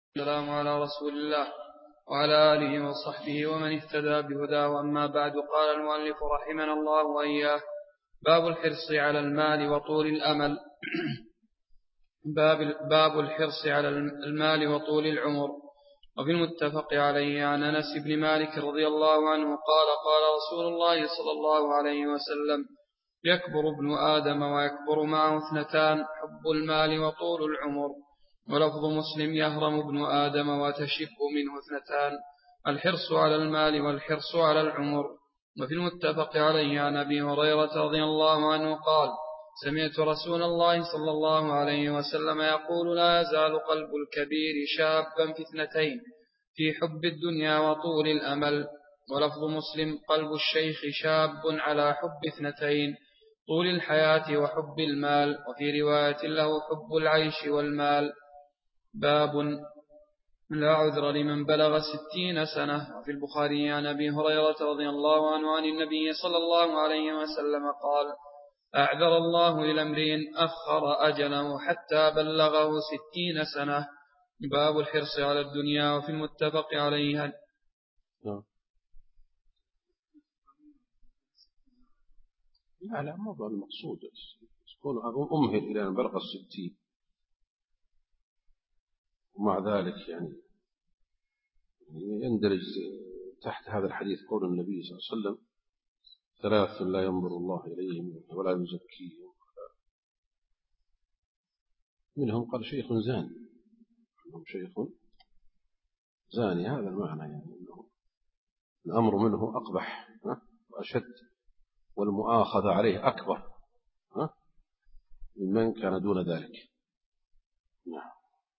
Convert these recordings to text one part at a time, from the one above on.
السلام على رسول الله وعلى آله وصحبه ومن اهتدى بهداه. أما بعد، قال المؤلف رحمنا الله وإياه: باب الحرص على المال وطول الأمل. باب الحرص على المال وطول العمر. وفي المتفق عليه عن أنس بن مالك رضي الله عنه قال: قال رسول الله صلى الله عليه وسلم: يكبر ابن آدم ويكبر معه اثنتان: حب المال وطول العمر. ولفظ مسلم: يهرم ابن آدم وتشب منه اثنتان: الحرص على المال والحرص على العمر. وفي المتفق عليه عن أبي هريرة رضي الله عنه قال: سمعت رسول الله صلى الله عليه وسلم يقول: لا يزال قلب الكبير شابا في اثنتين: في حب الدنيا وطول الأمل. ولفظ مسلم: قلب الشيخ شاب على حب اثنتين: طول الحياة وحب المال. وفي رواية له: حب العيش والمال. باب لا عذر لمن بلغ 60 سنة. وفي البخاري عن أبي هريرة رضي الله عنه عن النبي صلى الله عليه وسلم قال: أعذر الله إلى امرئ أخر أجله حتى بلغه 60 سنة. باب الحرص على الدنيا. وفي المتفق عليه لا مو المقصود يكون أمهل إلى أن بلغ 60، ومع ذلك يعني يندرج تحت هذا الحديث قول النبي صلى الله عليه وسلم: 3 لا ينظر الله إليهم ولا يزكيهم. منهم قال: شيخ زاني. منهم شيخ زاني، هذا المعنى، يعني أنه الأمر منه أقبح وأشد، والمؤاخذة عليه أكبر ممن كان دون ذلك. نعم.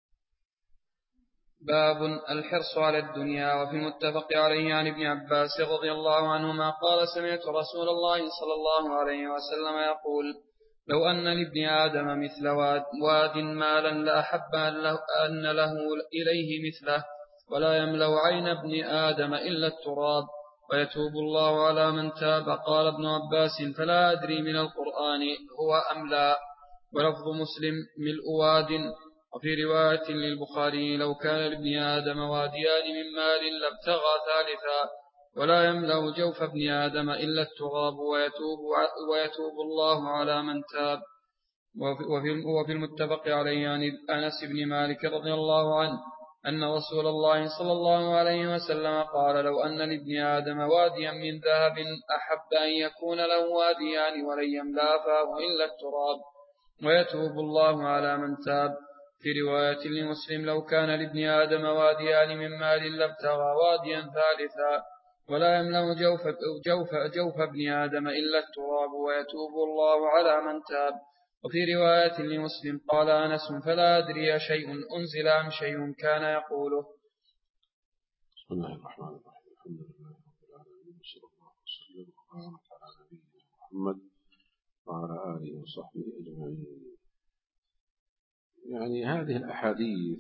باب الحرص على الدنيا. وفي المتفق عليه عن ابن عباس رضي الله عنهما قال: سمعت رسول الله صلى الله عليه وسلم يقول: لو أن لابن آدم مثل واد مالا لأحب أن له إليه مثله، ولا يملأ عين ابن آدم إلا التراب، ويتوب الله على من تاب. قال ابن عباس: فلا أدري من القرآن هو أم لا. ولفظ مسلم: ملء واد. وفي رواية للبخاري: لو كان لابن آدم واديان من مال لابتغى ثالثا، ولا يملأ جوف ابن آدم إلا التراب، ويتوب الله على من تاب. وفي المتفق عليه عن أنس بن مالك رضي الله عنه أن رسول الله صلى الله عليه وسلم قال: لو أن لابن آدم واديا من ذهب أحب أن يكون له واديان ولن يملأ فاه إلا التراب، ويتوب الله على من تاب. في رواية لمسلم: لو كان لابن آدم واديان من مال لابتغى واديا ثالثا، ولا يملأ جوف ابن آدم إلا التراب، ويتوب الله على من تاب. وفي رواية لمسلم قال أنس: فلا أدري شيء أنزل أم شيء كان يقوله. بسم الله الرحمن الرحيم. الحمد لله رب العالمين، صلى الله وسلم وبارك على نبينا محمد وعلى آله وصحبه أجمعين. يعني هذه الأحاديث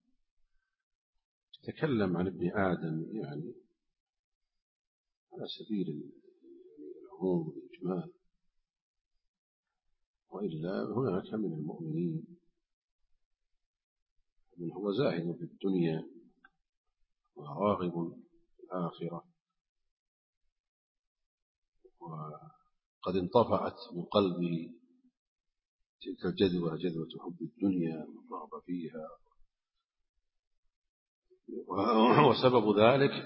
تتكلم عن ابن آدم يعني على سبيل العموم والإجمال، وإلا هناك من المؤمنين من هو زاهد في الدنيا وراغب في الآخرة، وقد انطفأت من قلبه تلك الجذوة، جذوة حب الدنيا والرغبة فيها، وسبب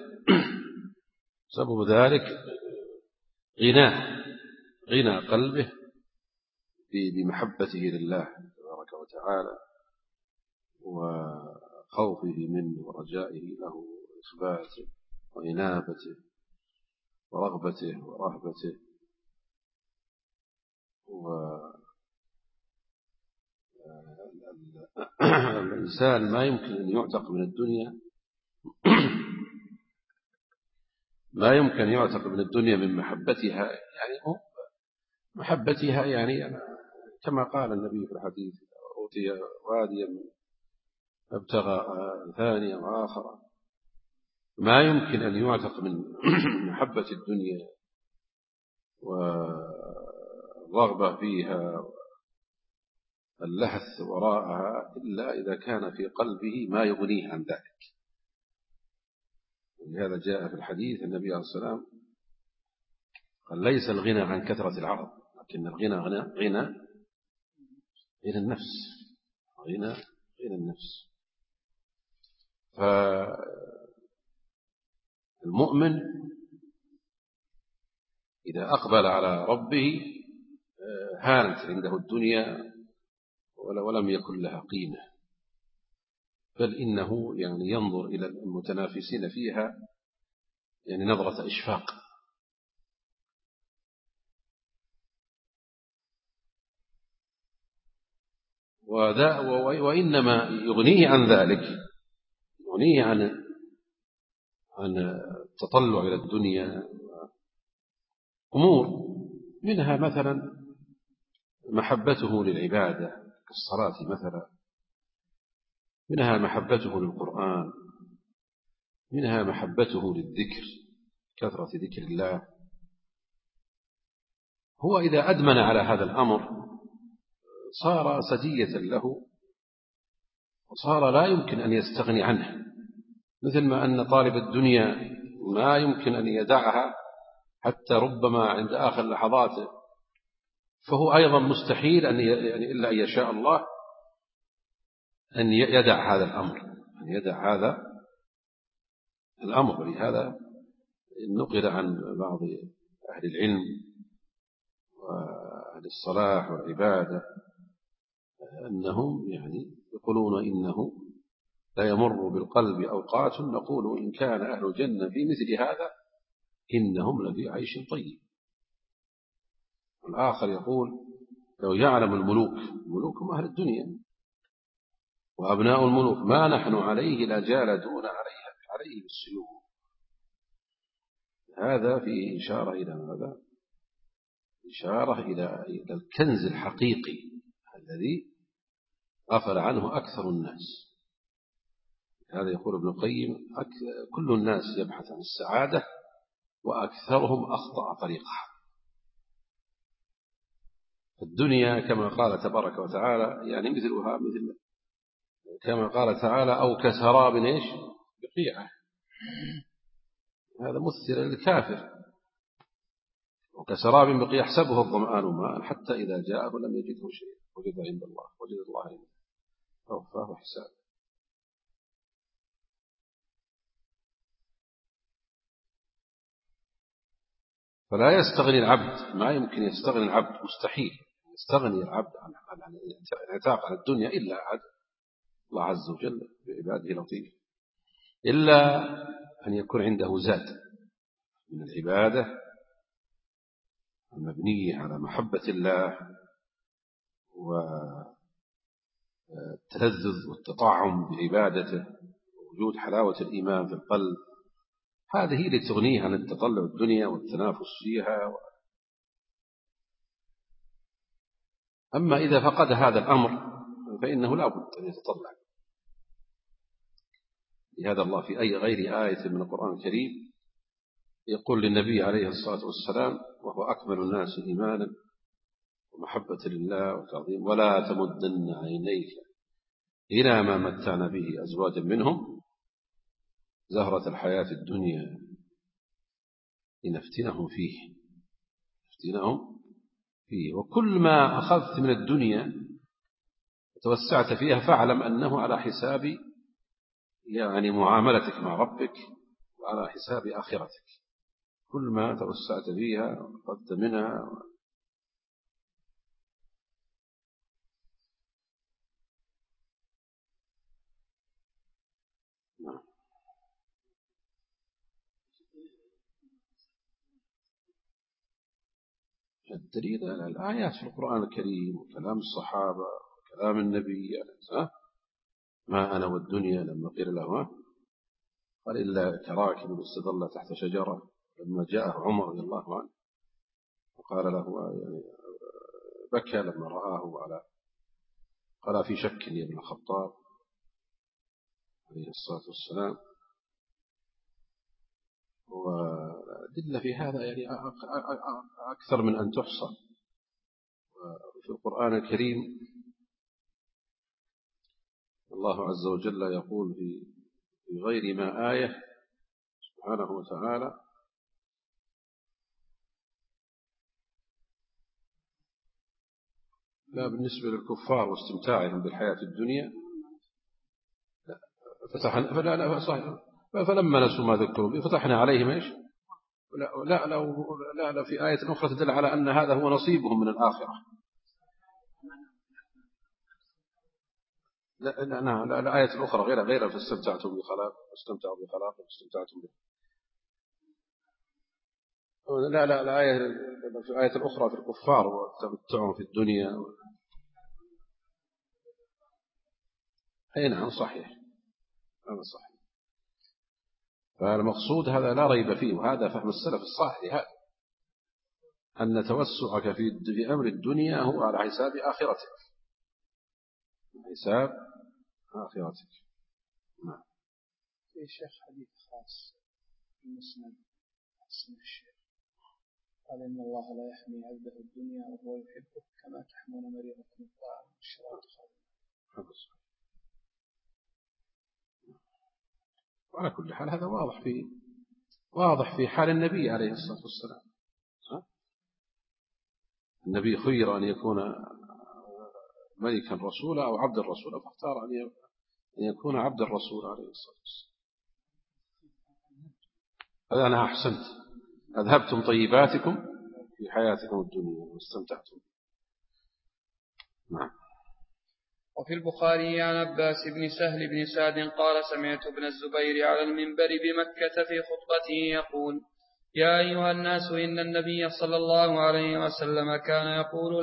ذلك غنى قلبه بمحبته لله تبارك وتعالى، وخوفه منه ورجائه له، وإخباته وإنابته ورغبته ورهبته. والإنسان ما يمكن أن يعتق من الدنيا من محبتها، يعني محبتها يعني كما قال النبي في الحديث: أوتي واديا ابتغى ثانيا وآخر. ما يمكن أن يعتق من محبة الدنيا والرغبة فيها اللهث وراءها إلا إذا كان في قلبه ما يغنيه عن ذلك. ولهذا جاء في الحديث النبي عليه الصلاة والسلام قال ليس الغنى عن كثرة العرض، لكن الغنى غنى النفس، غنى النفس. فالمؤمن إذا أقبل على ربه هانت عنده الدنيا ولم يكن لها قيمة، بل إنه يعني ينظر إلى المتنافسين فيها يعني نظرة إشفاق. وإنما يغنيه عن ذلك، يغنيه عن التطلع إلى الدنيا أمور، منها مثلا محبته للعبادة كالصلاة مثلا، منها محبته للقرآن، منها محبته للذكر، كثرة ذكر الله. هو إذا أدمن على هذا الأمر صار سجية له، وصار لا يمكن أن يستغني عنه، مثل ما أن طالب الدنيا ما يمكن أن يدعها حتى ربما عند آخر لحظاته، فهو أيضا مستحيل أن يعني إلا أن يشاء الله أن يدع هذا الأمر، أن يدع هذا الأمر. ولهذا نقل عن بعض أهل العلم وأهل الصلاح والعبادة أنهم يعني يقولون إنه لا يمر بالقلب أوقات نقول إن كان أهل الجنة في مثل هذا إنهم لفي عيش طيب. والآخر يقول لو يعلم الملوك هم أهل الدنيا وأبناء الملوك ما نحن عليه لجالدون عليه بالسيوف. هذا في إشارة إلى ماذا؟ إشارة إلى الكنز الحقيقي الذي غفل عنه أكثر الناس. هذا يقول ابن القيم كل الناس يبحث عن السعادة وأكثرهم أخطأ طريقها. الدنيا كما قال تبارك وتعالى يعني مثلها مثل كما قال تعالى أو كسراب بقيعة، هذا مثل للكافر. وكسراب بقيعة يحسبه الظمآن ماء حتى إذا جاءه لم يجده شيء وجد عند الله عنده فوفاه حسابه. فلا يستغني العبد، ما يمكن يستغني العبد، مستحيل يستغني العبد عن الانعتاق على الدنيا إلا عد الله عز وجل بعباده لطيف، إلا أن يكون عنده زاد من العبادة المبنية على محبة الله والتلذذ والتطعم بعبادته ووجود حلاوة الإيمان في القلب، هذه لتغنيه عن التطلع الدنيا والتنافس فيها. أما إذا فقد هذا الأمر فإنه لا بد أن يتطلع. لهذا الله في غير آية من القرآن الكريم يقول للنبي عليه الصلاة والسلام وهو أكمل الناس إيمانا ومحبة لله وتعظيم ولا تمدن عينيك إلى ما متعنا به أزواجا منهم زهرة الحياة الدنيا لنفتنهم فيه. وكل ما أخذت من الدنيا وتوسعت فيها فاعلم أنه على حساب يعني معاملتك مع ربك وعلى حساب آخرتك. كل ما توسعت فيها وأخذت منها الدليل على الآيات في القرآن الكريم وكلام الصحابة وكلام النبي يعني ما أنا والدنيا لما قيل له قال إلا كراكب استظل تحت شجرة لما جاءه عمر رضي الله عنه وقال له يعني بكى لما رآه قال في شك يا ابن الخطاب عليه الصلاة والسلام. ودل في هذا يعني أكثر من أن تحصى في القرآن الكريم الله عز وجل يقول في غير ما آية سبحانه وتعالى: لا بالنسبة للكفار واستمتاعهم بالحياة الدنيا فتحنا فلما نسوا ما ذكروا به فتحنا عليهم ايش؟ لا في آية أخرى تدل على أن هذا هو نصيبهم من الآخرة. لا الآية الأخرى غير فاستمتعتم بخلاق واستمتعوا بخلاق واستمتعتم به. لا الآية في الآية الأخرى في الكفار وتمتعهم في الدنيا. أي نعم صحيح، هذا صحيح. فالمقصود هذا لا ريب فيه، وهذا فهم السلف الصالح لهذا، أن توسعك في أمر الدنيا هو على حساب آخرتك، حساب آخرتك. نعم. في شيخ حديث خاص المسند اسم الشيخ قال إن الله لا يحمي عبده الدنيا وهو يحبه كما تحمون مريضكم الطعام والشراب خالد. وعلى كل حال هذا واضح في حال النبي عليه الصلاة والسلام. النبي خير أن يكون ملكا رسولا أو عبد الرسول، فاختار أن يكون عبد الرسول عليه الصلاة والسلام. هذا أنا أحسنت، أذهبتم طيباتكم في حياتكم الدنيا واستمتعتم. نعم. وفي البخاري عن عباس بن سهل بن سعد قال: سمعت ابن الزبير على المنبر بمكة في خطبته يقول: يا أيها الناس إن النبي صلى الله عليه وسلم كان يقول: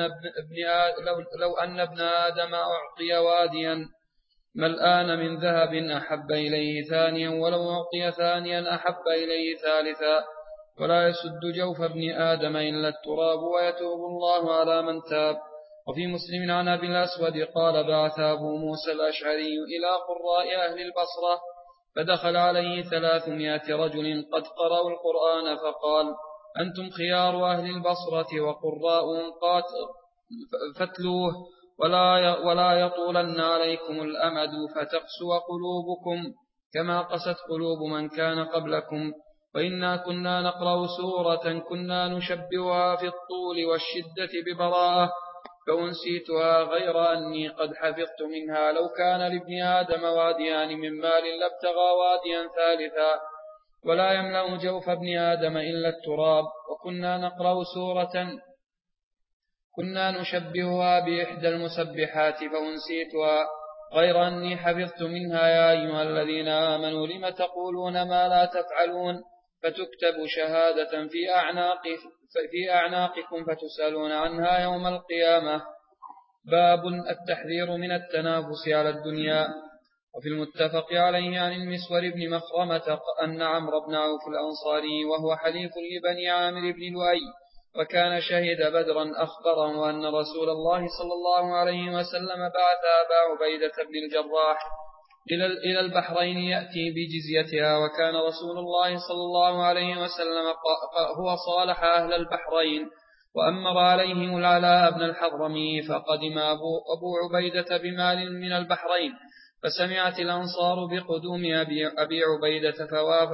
لو أن ابن آدم أعطي واديا ملآن من ذهب أحب إليه ثانيا، ولو أعطي ثانيا أحب إليه ثالثا، ولا يسد جوف ابن آدم إلا التراب، ويتوب الله على من تاب. وفي مسلم عن أبي الأسود قال: بعث أبو موسى الأشعري إلى قراء أهل البصرة، فدخل عليه 300 رجل قد قرأوا القرآن، فقال: أنتم خيار أهل البصرة وقراءهم فتلوه، ولا يطولن عليكم الأمد فتقسو قلوبكم كما قست قلوب من كان قبلكم. وإنا كنا نقرأ سورة كنا نشبهها في الطول والشدة ببراءة، فأنسيتها غير أني قد حفظت منها. لو كان لابن آدم واديان من مال لابتغى واديا ثالثا، ولا يملأ جوف ابن آدم إلا التراب. وكنا نقرأ سورة كنا نشبهها بإحدى المسبحات فأنسيتها غير أني حفظت منها. يا أيها الذين آمنوا لم تقولون ما لا تفعلون، فتكتب شهادة في أعناقكم فتسألون عنها يوم القيامة. باب التحذير من التنافس على الدنيا. وفي المتفق عليه عن المسور بن مخرمة أن عمرو بن عوف الأنصاري وهو حليف لبني عامر بن لؤي وكان شهد بدرا أخبره أن رسول الله صلى الله عليه وسلم بعث أبا عبيدة بن الجراح إلى البحرين يأتي بجزيتها، وكان رسول الله صلى الله عليه وسلم هو صالح أهل البحرين وأمر عليهم العلاء بن الحضرمي، فقدم أبو عبيدة بمال من البحرين، فسمعت الأنصار بقدوم أبي عبيدة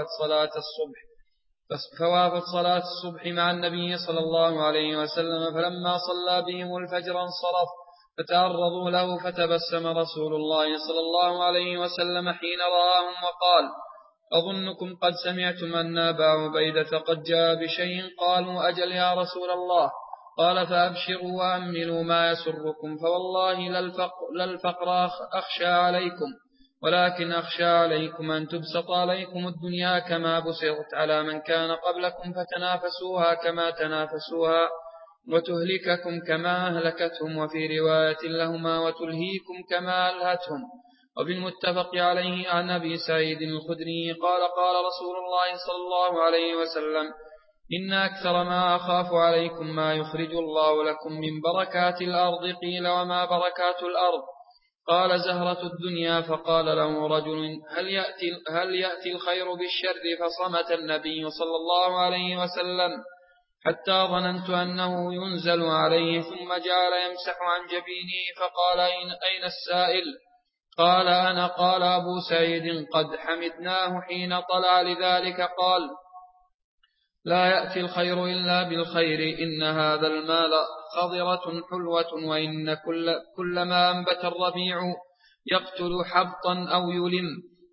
فوافت صلاة الصبح مع النبي صلى الله عليه وسلم، فلما صلى بهم الفجر انصرف، فتعرضوا له، فتبسم رسول الله صلى الله عليه وسلم حين رآهم وقال: أظنكم قد سمعتم أن أبا عبيدة قد جاء بشيء. قالوا: أجل يا رسول الله. قال: فأبشروا وأملوا ما يسركم، فوالله لا الفقر أخشى عليكم، ولكن أخشى عليكم أن تبسط عليكم الدنيا كما بسطت على من كان قبلكم، فتنافسوها كما تنافسوها، وتهلككم كما أهلكتهم، وفي رواية لهما وتلهيكم كما ألهتهم. وبالمتفق عليه عن أبي سعيد الخدري قال: قال رسول الله صلى الله عليه وسلم: إن أكثر ما أخاف عليكم ما يخرج الله لكم من بركات الأرض. قيل: وما بركات الأرض؟ قال: زهرة الدنيا. فقال له رجل: هل يأتي الخير بالشر؟ فصمت النبي صلى الله عليه وسلم حتى ظننت أنه ينزل عليه، ثم جعل يمسح عن جبينه، فقال: أين السائل؟ قال أنا. قال أبو سعيد قد حمدناه حين طلع لذلك قال لا يأتي الخير إلا بالخير، إن هذا المال خضرة حلوة، وإن كل ما أنبت الربيع يقتل حبطا أو يلم،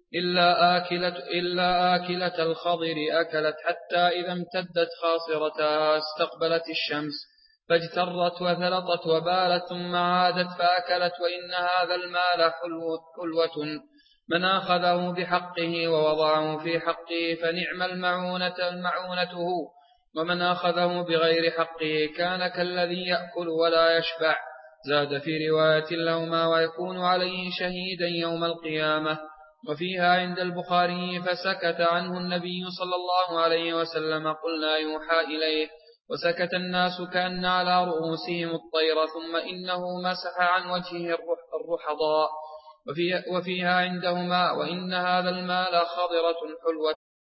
إلا آكلة الخضر أكلت حتى إذا امتدت خاصرتها استقبلت الشمس فاجترت وثلطت وبالت ثم عادت فأكلت، وإن هذا المال حلوة، من أخذه بحقه ووضعه في حقه فنعم المعونته، ومن أخذه بغير حقه كان كالذي يأكل ولا يشبع. زاد في رواية لهما ويكون عليه شهيدا يوم القيامة. وفيها عند البخاري فسكت عنه النبي صلى الله عليه وسلم قلنا يوحى إليه، وسكت الناس كأن على رؤوسهم الطير، ثم إنه مسح عن وجهه الرحضاء. وفيها عندهما وإن هذا المال خضرة حلوة